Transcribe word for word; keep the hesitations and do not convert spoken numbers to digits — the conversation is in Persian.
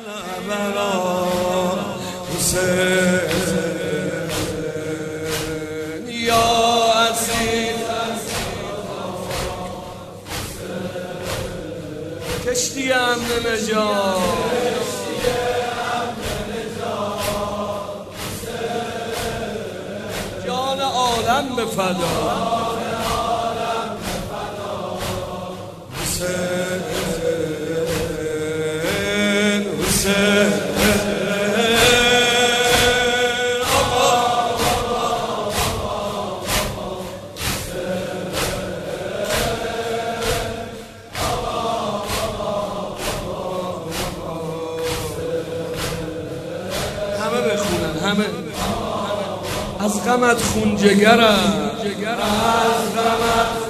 حسین یا عزیز کشتی امن نجات جان عالم به فدا حسین حسین همه بخونن همه از غمت خون جگرم از غمت